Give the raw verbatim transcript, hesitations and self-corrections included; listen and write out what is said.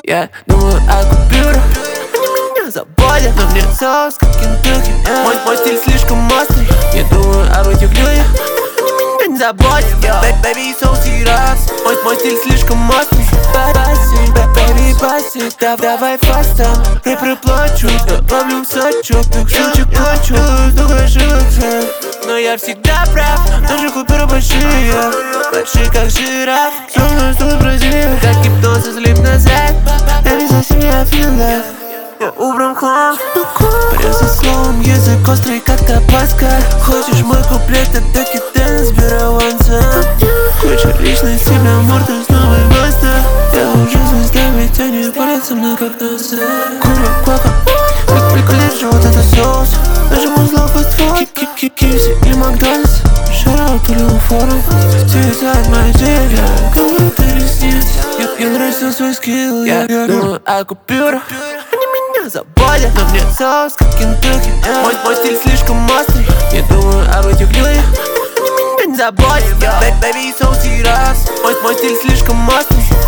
Я думаю о купюрах, они меня заботят, но мне соус как Кентукки. Мой, мой стиль слишком острый. Я думаю об этих людях, они меня не заботят. Baby, so serious. Мой, мой стиль слишком острый. Паси, baby, паси, давай фастом. Я приплачу, я ловлю сачок, так шутик кончу, много ошибок. Но я всегда прав, даже купюры большие, большие как жираф. Снова стул Бразилия, как гипноз, слип назад. Я не совсем не афина, я убран хлам. Порезан словом, язык острый, как топаска. Хочешь мой куплет, это китайный сберованца. Куча личности, бля, морда снова и баста. Я уже звезда, ведь они болят со мной как носа. Курва, квака, как приколишь, вот это соус. Даже мой зло фастфуд, кипси или Макдональдс. Шараут или форум, все знают мои деньги. Как ты ресниц, я нарастил свой скилл. Я думаю о купюрах, они меня заботят, но мне соус как Кентукки. Мой, мой стиль слишком острый. Я думаю об этих людях, они меня не заботят. Baby, so serious. Мой, мой стиль слишком острый.